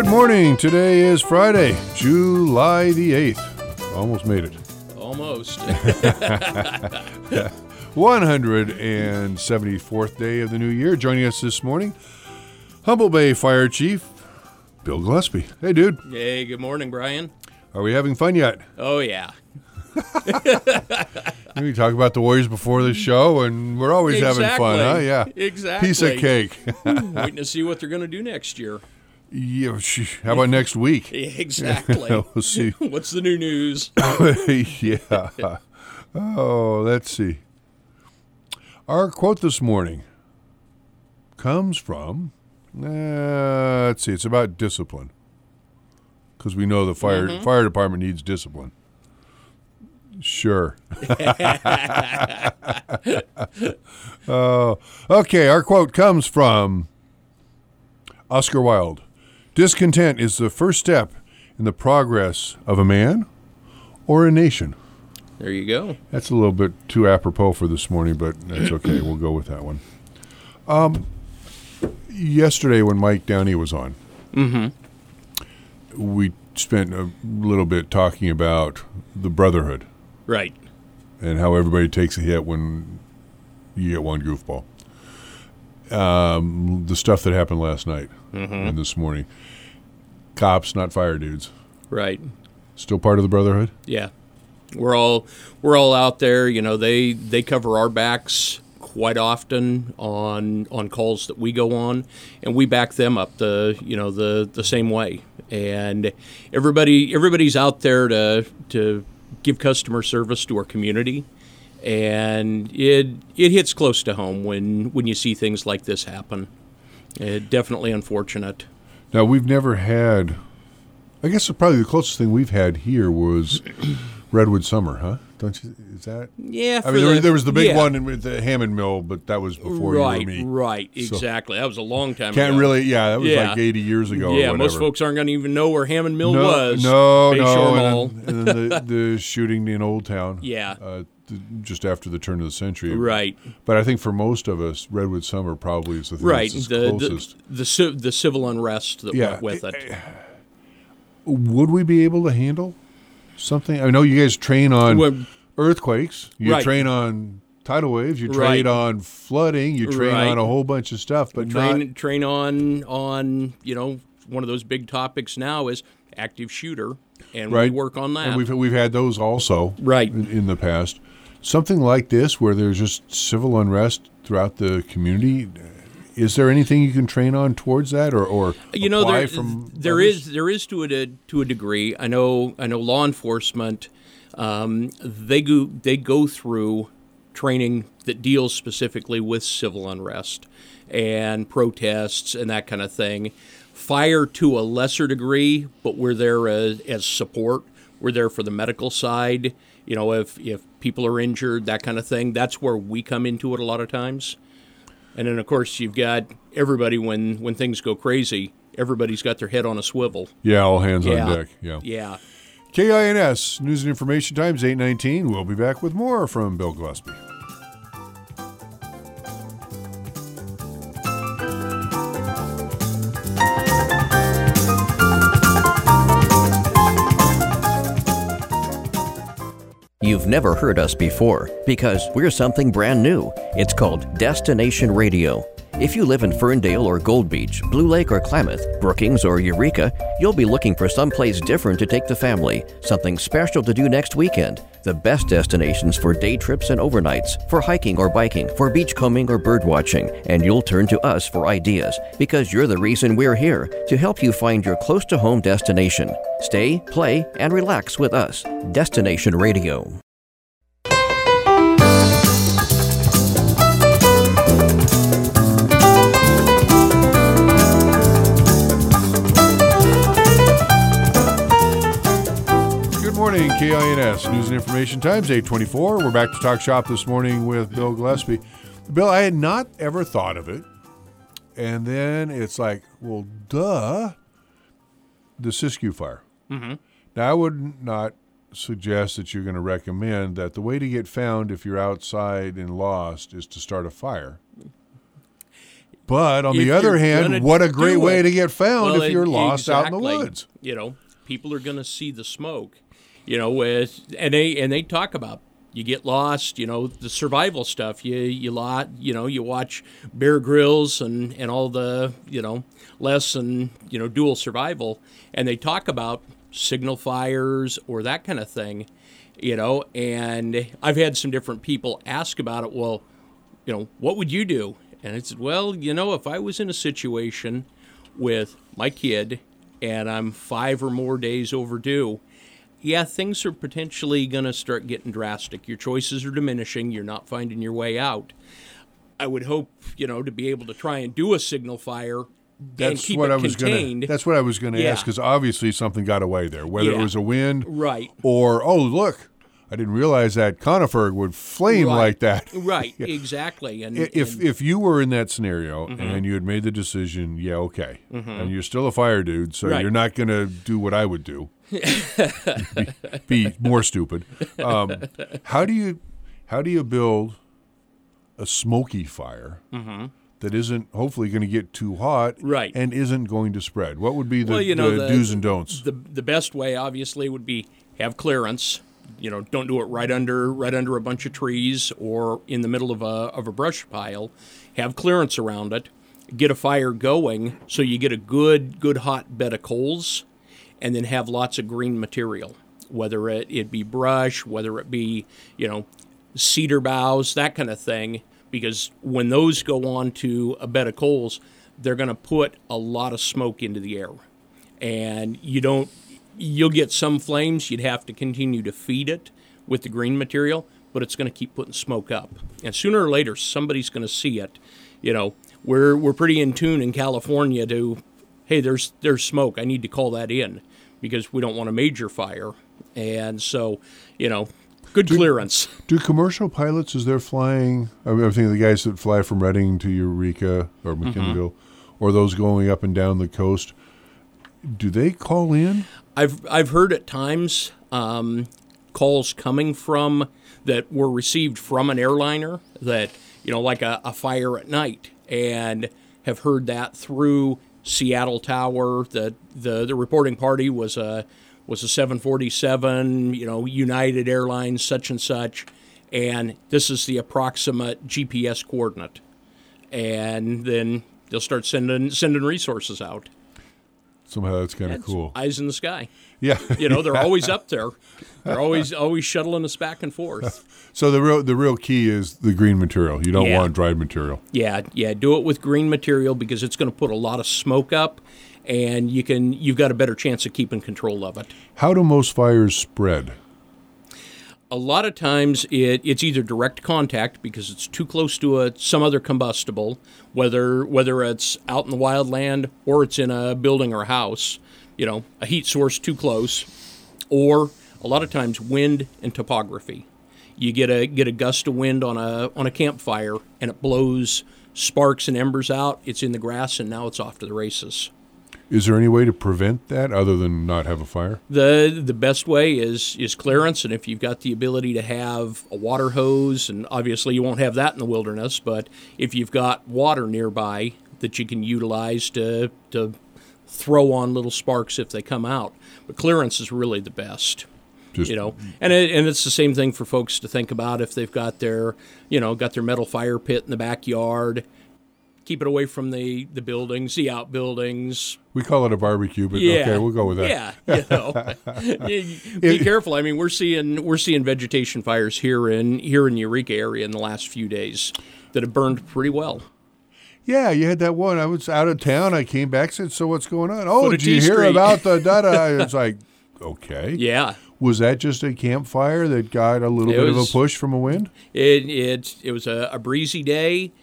Good morning. Today is Friday, July the 8th. Almost made it. Almost. 174th day of the new year. Joining us this morning, Humboldt Bay Fire Chief Bill Gillespie. Hey, dude. Hey, good morning, Brian. Are we having fun yet? Oh, yeah. We talk about the Warriors before the show, and we're always having fun, huh? Yeah. Exactly. Piece of cake. Waiting to see what they're going to do next year. Yeah, how about next week? Exactly. We'll see. What's the new news? Yeah. Oh, let's see. Our quote this morning comes from, let's see, it's about discipline. Because we know the fire department needs discipline. Sure. Okay, our quote comes from Oscar Wilde. Discontent is the first step in the progress of a man or a nation. There you go. That's a little bit too apropos for this morning, but that's okay. We'll go with that one. Yesterday when Mike Downey was on, we spent a little bit talking about the brotherhood. Right. And how everybody takes a hit when you get one goofball. The stuff that happened last night and this morning. Cops, not fire dudes. Right. Still part of the brotherhood? Yeah. We're all out there. You know, they cover our backs quite often on calls that we go on, and we back them up the same way. And everybody's out there to give customer service to our community, and it hits close to home when you see things like this happen. Definitely unfortunate. Now, we've never had, I guess probably the closest thing we've had here was Redwood Summer, huh? Don't you? Is that? Yeah. I mean, there was the big one with the Hammond Mill, but that was before you or me. Right, exactly. That was a long time ago. That was like 80 years ago. Yeah, or most folks aren't going to even know where Hammond Mill was. No. And then the shooting in Old Town. Yeah. Just after the turn of the century. Right. But I think for most of us, Redwood Summer probably is the thing that's closest. The civil unrest that went with it. Would we be able to handle something? I know you guys train on earthquakes. You train on tidal waves. You train on flooding. You train on a whole bunch of stuff. But train on one of those big topics now is active shooter, and we work on that. And we've had those also in the past. Something like this where there's just civil unrest throughout the community. Is there anything you can train on towards that, or apply from there others? is to a degree. I know law enforcement. They go through training that deals specifically with civil unrest and protests and that kind of thing. Fire to a lesser degree, but we're there as support. We're there for the medical side. You know, if people are injured, that kind of thing. That's where we come into it a lot of times. And then, of course, you've got everybody when things go crazy. Everybody's got their head on a swivel. Yeah, all hands on deck. Yeah. KINS News and Information Times 8:19. We'll be back with more from Bill Gillespie. You've never heard us before because we're something brand new. It's called Destination Radio. If you live in Ferndale or Gold Beach, Blue Lake or Klamath, Brookings or Eureka, you'll be looking for someplace different to take the family, something special to do next weekend. The best destinations for day trips and overnights, for hiking or biking, for beachcombing or bird watching, and you'll turn to us for ideas because you're the reason we're here, to help you find your close-to-home destination. Stay, play, and relax with us. Destination Radio. Morning, KINS News and Information Times 8:24. We're back to talk shop this morning with Bill Gillespie. Bill, I had not ever thought of it, and then it's like, well, duh, the Siskiyou fire. Mm-hmm. Now, I would not suggest that you're going to recommend that the way to get found if you're outside and lost is to start a fire. But on If the other you're hand, gonna what a great do way it, to get found well, if you're lost out in the exactly. woods. You know, people are going to see the smoke. You know, and they talk about you get lost. You know, the survival stuff. You watch Bear Grylls and all the Les and dual survival, and they talk about signal fires or that kind of thing. And I've had some different people ask about it. Well, what would you do? And I said, well, if I was in a situation with my kid and I'm 5 or more days overdue, yeah, things are potentially going to start getting drastic. Your choices are diminishing. You're not finding your way out. I would hope, to be able to try and do a signal fire and keep it contained. That's what I was going to ask, because obviously something got away there, whether it was a wind or, oh, look, I didn't realize that conifer would flame like that. Right, exactly. And if you were in that scenario and you had made the decision, and you're still a fire dude, so you're not going to do what I would do, be more stupid. How do you build a smoky fire that isn't hopefully going to get too hot and isn't going to spread? What would be the do's and don'ts? The best way, obviously, would be have clearance. Don't do it right under a bunch of trees or in the middle of a brush pile. Have clearance around it. Get a fire going so you get a good hot bed of coals, and then have lots of green material, whether it be brush, whether it be cedar boughs, that kind of thing. Because when those go on to a bed of coals, they're going to put a lot of smoke into the air, and you'll get some flames. You'd have to continue to feed it with the green material, but it's going to keep putting smoke up. And sooner or later, somebody's going to see it. We're pretty in tune in California to, hey, there's smoke. I need to call that in because we don't want a major fire. And so, good clearance. Do commercial pilots, as they're flying, I'm thinking of the guys that fly from Redding to Eureka or McKinneyville, or those going up and down the coast, do they call in? I've heard at times calls coming from that were received from an airliner that like a fire at night, and have heard that through Seattle Tower. The reporting party was a 747, United Airlines, such and such, and this is the approximate GPS coordinate, and then they'll start sending resources out. Somehow that's kind of cool. Eyes in the sky. Yeah. They're always up there. They're always shuttling us back and forth. So the real key is the green material. You don't want dried material. Yeah. Do it with green material because it's going to put a lot of smoke up, and you've got a better chance of keeping control of it. How do most fires spread? A lot of times it's either direct contact because it's too close to some other combustible, whether it's out in the wildland or it's in a building or a house, a heat source too close, or a lot of times wind and topography. You get a gust of wind on a campfire and it blows sparks and embers out. It's in the grass and now it's off to the races. Is there any way to prevent that other than not have a fire? The best way is clearance, and if you've got the ability to have a water hose, and obviously you won't have that in the wilderness, but if you've got water nearby that you can utilize to throw on little sparks if they come out. But clearance is really the best. And it's the same thing for folks to think about if they've got their metal fire pit in the backyard. Keep it away from the buildings, the outbuildings. We call it a barbecue, but okay, we'll go with that. Yeah, be careful. I mean, we're seeing vegetation fires here in Eureka area in the last few days that have burned pretty well. Yeah, you had that one. I was out of town. I came back, said, "So what's going on?" Oh, did you hear about the da-da? It's like, okay. Yeah. Was that just a campfire that got a little bit of a push from a wind? It was a breezy day.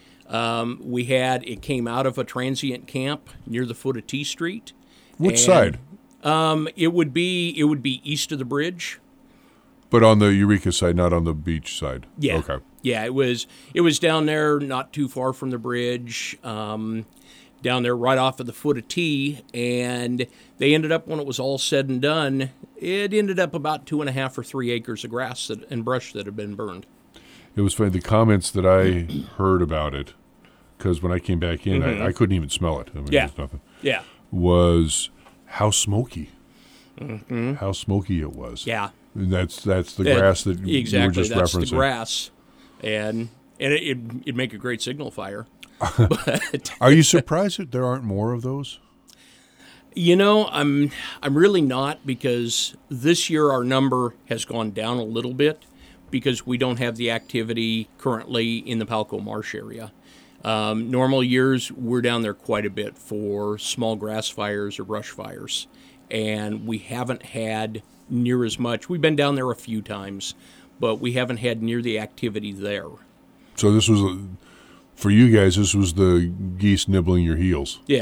It came out of a transient camp near the foot of T Street. Which side? It would be east of the bridge. But on the Eureka side, not on the beach side. Yeah. Okay. Yeah, it was down there, not too far from the bridge, down there right off of the foot of T, and they ended up, when it was all said and done, it ended up about 2.5 or 3 acres of grass and brush that had been burned. It was funny. The comments that I heard about it because when I came back in, I couldn't even smell it. I mean, Yeah. there's nothing. Yeah. Was how smoky. How smoky it was. Yeah. And that's the grass that you were exactly. just That's referencing. the grass, and it'd make a great signal fire. But Are you surprised that there aren't more of those? I'm really not, because this year our number has gone down a little bit because we don't have the activity currently in the Palco Marsh area. Normal years, we're down there quite a bit for small grass fires or brush fires, and we haven't had near as much. We've been down there a few times, but we haven't had near the activity there. So this was, for you guys, this was the geese nibbling your heels. Yeah.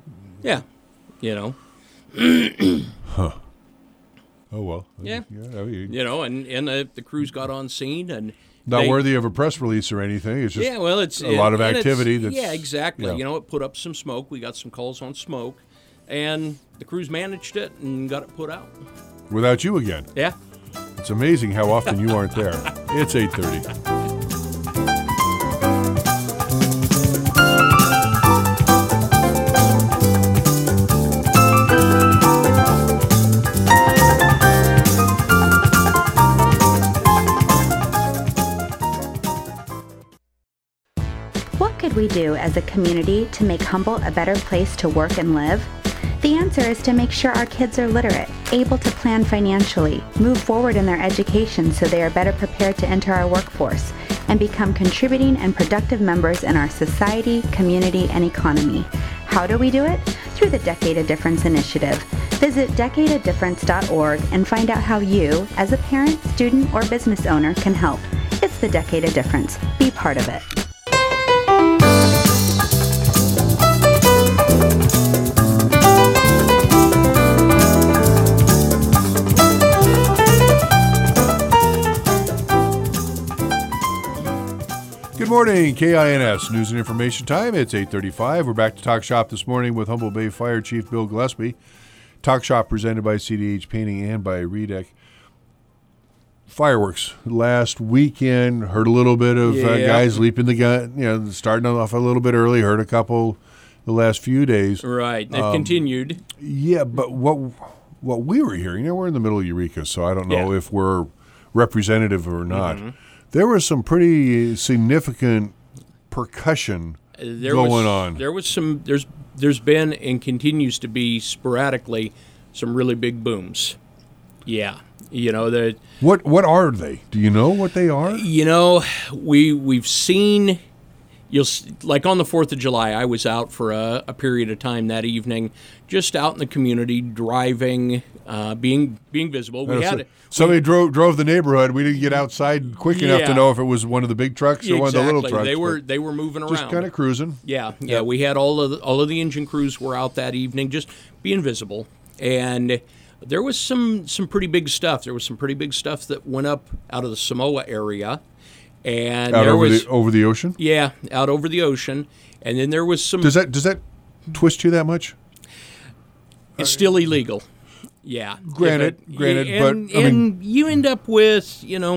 Oh, well. Yeah. I mean, And the crews got on scene, and not worthy of a press release or anything. It's just it's a lot of and activity. Exactly. Yeah. It put up some smoke. We got some calls on smoke, and the crews managed it and got it put out. Without you again. Yeah. It's amazing how often you aren't there. It's 8:30. What could we do as a community to make Humboldt a better place to work and live? The answer is to make sure our kids are literate, able to plan financially, move forward in their education so they are better prepared to enter our workforce, and become contributing and productive members in our society, community, and economy. How do we do it? Through the Decade of Difference initiative. Visit decadeofdifference.org and find out how you, as a parent, student, or business owner, can help. It's the Decade of Difference. Be part of it. Good morning, KINS News and Information Time. It's 8:35. We're back to Talk Shop this morning with Humboldt Bay Fire Chief Bill Gillespie. Talk Shop presented by CDH Painting and by Redec. Fireworks last weekend. Heard a little bit of guys leaping the gun. Starting off a little bit early. Heard a couple the last few days. Right. They've continued. Yeah, but what we were hearing, we're in the middle of Eureka, so I don't know if we're representative or not. There was some pretty significant percussion going on. There's been and continues to be sporadically some really big booms. Yeah. What are they? Do you know what they are? We've seen, like on the 4th of July, I was out for a period of time that evening, just out in the community, driving, being visible. Somebody drove the neighborhood. We didn't get outside quick enough to know if it was one of the big trucks or one of the little trucks. They were moving around, just kind of cruising. Yeah. We had all of the engine crews were out that evening, just being visible, and there was some pretty big stuff. There was some pretty big stuff that went up out of the Samoa area, and over the ocean. Yeah, out over the ocean, and then there was some. Does that twist you that much? It's still illegal. Yeah. Granted, but you end up with,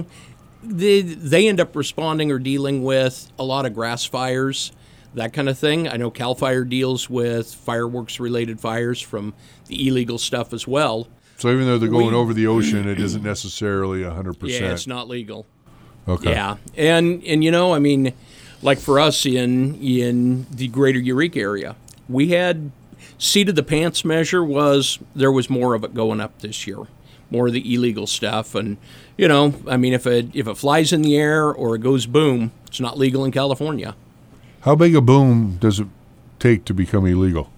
they end up responding or dealing with a lot of grass fires, that kind of thing. I know CAL FIRE deals with fireworks-related fires from the illegal stuff as well. So even though they're going over the ocean, it isn't necessarily 100%. Yeah, it's not legal. Okay. Yeah, and like for us in the greater Eureka area, we had seat of the pants measure there was more of it going up this year, more of the illegal stuff. And, if it flies in the air or it goes boom, it's not legal in California. How big a boom does it take to become illegal?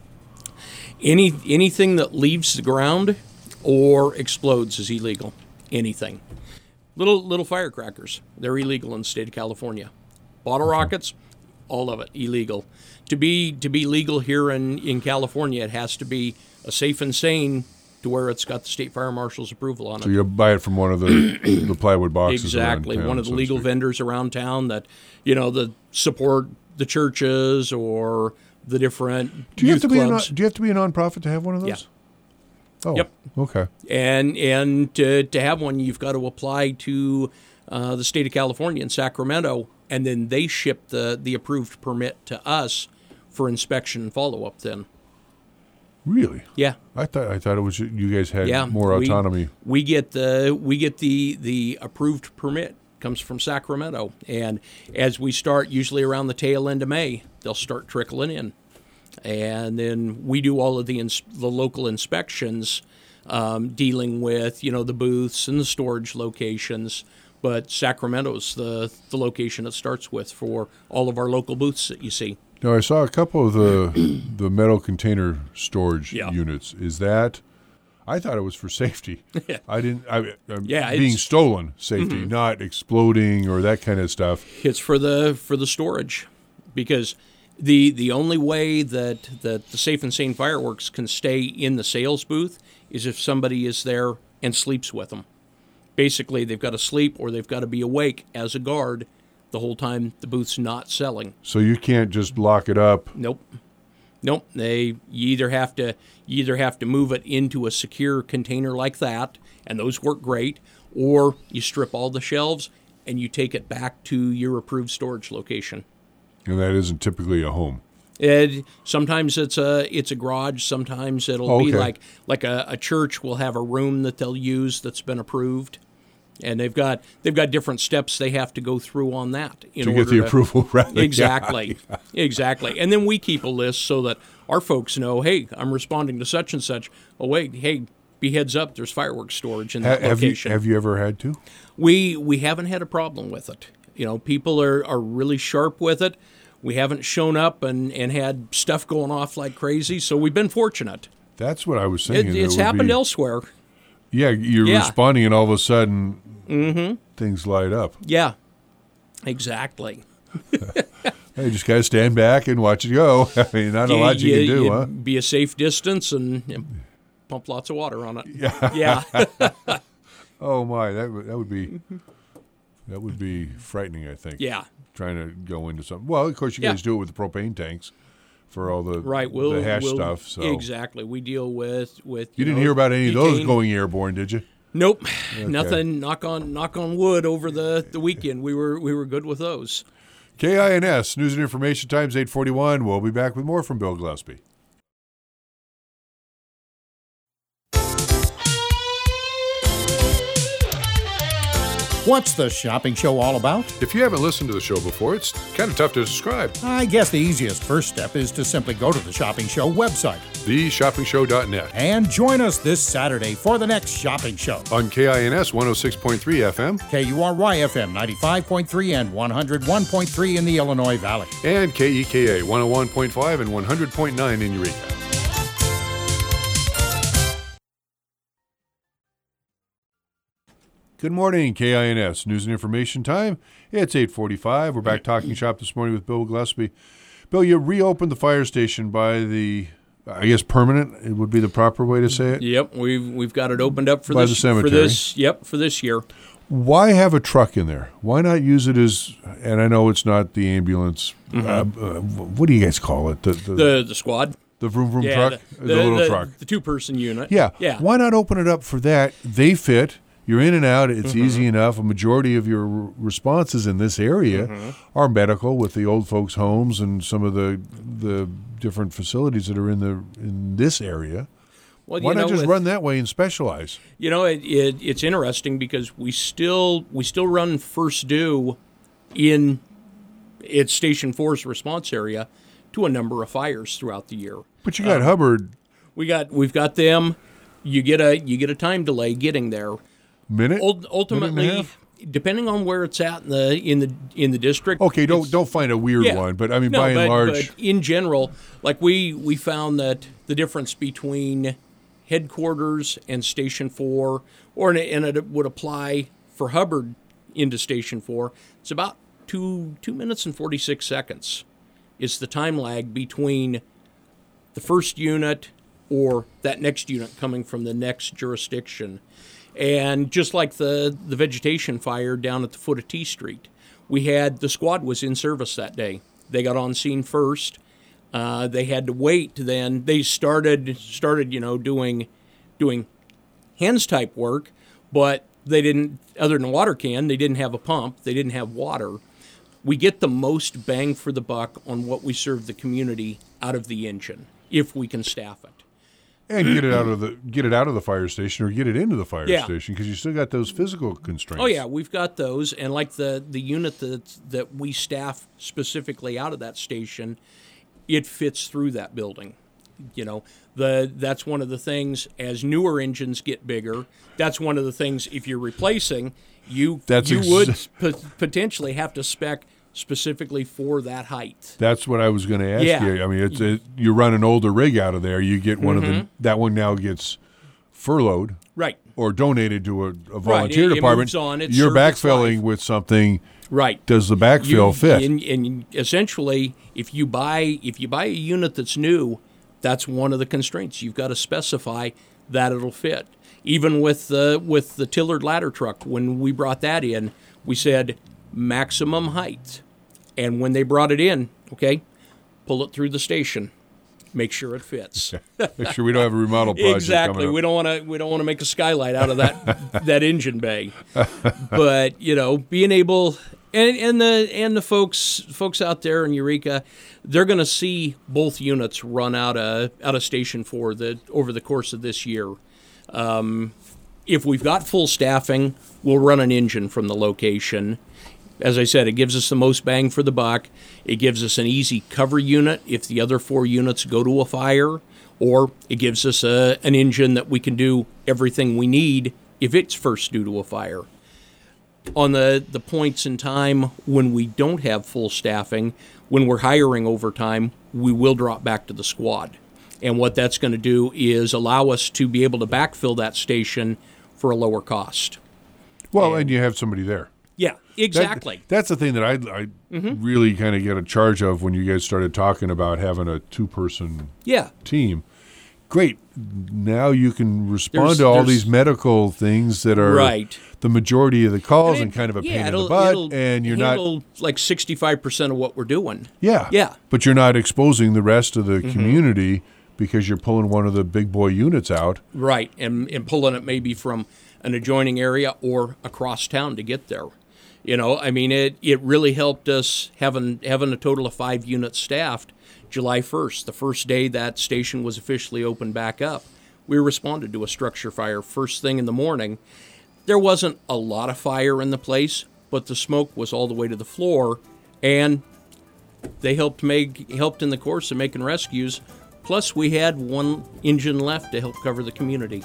Anything that leaves the ground or explodes is illegal. Anything. Little firecrackers, they're illegal in the state of California. Bottle rockets, all of it illegal. To be legal here in California, it has to be a safe and sane to where it's got the state fire marshal's approval on it. So you buy it from one of the plywood boxes. Exactly, around town, one of the so legal vendors around town that that support the churches or the different youth clubs. Do you have to be a nonprofit to have one of those? Yeah. Oh, yep. Okay. And to have one, you've got to apply to the state of California in Sacramento and then they ship the approved permit to us for inspection and follow-up then. Really? Yeah. I thought it was you guys had Yeah, more autonomy. We get the approved permit, comes from Sacramento, and as we start, usually around the tail end of May, they'll start trickling in, and then we do all of the local inspections, dealing with the booths and the storage locations. But Sacramento's the location it starts with for all of our local booths that you see. Now, I saw a couple of the metal container storage Yeah. units. Is that? I thought it was for safety. I didn't. Yeah, being it's- stolen safety, not exploding or that kind of stuff. It's for the storage, because the only way that the Safe and Sane Fireworks can stay in the sales booth is if somebody is there and sleeps with them. Basically, they've got to sleep or they've got to be awake as a guard the whole time the booth's not selling. So you can't just lock it up. Nope. You either have to move it into a secure container like that, and those work great, or you strip all the shelves and you take it back to your approved storage location. And that isn't typically a home. Sometimes it's a garage. Sometimes it'll be like a church will have a room that they'll use that's been approved, and they've got different steps they have to go through on that To get the approval, right? Exactly, exactly. And then we keep a list so that our folks know, hey, I'm responding to such and such. Oh wait, hey, be heads up, there's fireworks storage in that location. Have you ever had to? We haven't had a problem with it. People are really sharp with it. We haven't shown up and had stuff going off like crazy, so we've been fortunate. That's what I was thinking. It's happened elsewhere. Yeah, you're Yeah. responding, and all of a sudden, things light up. Yeah, exactly. You just got to stand back and watch it go. I mean, not a lot you can do, huh? Be a safe distance and pump lots of water on it. Yeah. Oh my, that would be frightening, I think. Yeah. Trying to go into something. Well, of course, you guys do it with the propane tanks for all the the hash stuff. So exactly, we deal with. You didn't hear about any of those going airborne, did you? Nope, nothing. Knock on wood. Over the weekend, we were good with those. KINS News and Information Times 8:41. We'll be back with more from Bill Gillespie. What's the shopping show all about? If you haven't listened to the show before, it's kind of tough to describe. I guess the easiest first step is to simply go to the Shopping Show website TheShoppingShow.net. and join us this Saturday for the next shopping show. On KINS 106.3 FM KURY FM 95.3 and 101.3 in the Illinois Valley. and KEKA 101.5 and 100.9 in Eureka. Good morning, KINS News and Information Time. It's 8:45. We're back talking shop this morning with Bill Gillespie. Bill, you reopened the fire station by the, I guess, permanent. It would be the proper way to say it. Yep, we've got it opened up for By this the cemetery. for this year. Why have a truck in there? Why not use it as? And I know it's not the ambulance. What do you guys call it? The squad. The vroom vroom Yeah, truck. The little truck. The 2-person unit. Yeah. Yeah. Why not open it up for that? They fit. You're in and out. It's easy enough. A majority of your responses in this area are medical with the old folks' homes and some of the different facilities that are in this area. Well, Why not just run that way and specialize? It's interesting because we still run first due in its Station 4's response area to a number of fires throughout the year. But you got Hubbard. We've got them. You get a time delay getting there. Minute. Minute and a Ultimately, half? depending on where it's at in the district. Okay, don't find a weird one, but I mean by and large. But in general, like we found that the difference between headquarters and Station 4, and it would apply for Hubbard into Station 4, it's about 2 minutes and 46 seconds is the time lag between the first unit or that next unit coming from the next jurisdiction. And just like the vegetation fire down at the foot of T Street, the squad was in service that day. They got on scene first. They had to wait. Then they started doing hands type work, but they didn't. Other than a water can, they didn't have a pump. They didn't have water. we get the most bang for the buck on what we serve the community out of the engine if we can staff it. And get it out of the fire station or get it into the fire station, because you still got those physical constraints. Oh yeah, we've got those, and like the unit that we staff specifically out of that station, it fits through that building. You know, that's one of the things as newer engines get bigger. That's one of the things if you're replacing, you would potentially have to spec specifically for that height. That's what I was going to ask you. I mean, you run an older rig out of there, you get one of them. That one now gets furloughed, right, or donated to a volunteer department. It moves on, you're backfilling with something. Right. Does the backfill fit? And essentially, if you buy a unit that's new, that's one of the constraints. You've got to specify that it'll fit. Even with the Tillard ladder truck, when we brought that in, we said maximum height. And when they brought it in, okay, pull it through the station, make sure it fits. Make sure we don't have a remodel project. Exactly. Coming up. We don't want to make a skylight out of that engine bay. But being able and the folks out there in Eureka, they're going to see both units run out of Station 4 over the course of this year. If we've got full staffing, we'll run an engine from the location. As I said, it gives us the most bang for the buck. It gives us an easy cover unit if the other 4 units go to a fire, or it gives us an engine that we can do everything we need if it's first due to a fire. On the points in time when we don't have full staffing, when we're hiring overtime, we will drop back to the squad. And what that's going to do is allow us to be able to backfill that station for a lower cost. Well, and you have somebody there. Yeah, exactly. That's the thing that I really kind of get a charge of when you guys started talking about having a 2-person team. Great. Now you can respond to all these medical things that are the majority of the calls and kind of a pain in the butt. And you're not like 65% of what we're doing. Yeah. Yeah. But you're not exposing the rest of the community because you're pulling one of the big boy units out. Right. And pulling it maybe from an adjoining area or across town to get there. I mean, it really helped us having a total of 5 units staffed July 1st, the first day that station was officially opened back up. We responded to a structure fire first thing in the morning. There wasn't a lot of fire in the place, but the smoke was all the way to the floor, and they helped in the course of making rescues. Plus, we had 1 engine left to help cover the community.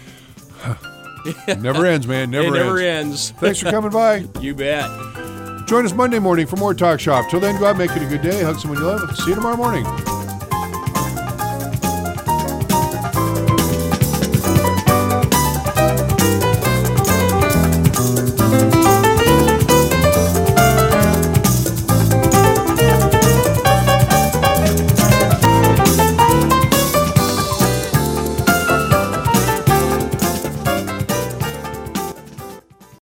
Never ends, man. Never ends. Thanks for coming by. You bet. Join us Monday morning for more Talk Shop. Till then, go out and make it a good day. Hug someone you love. See you tomorrow morning.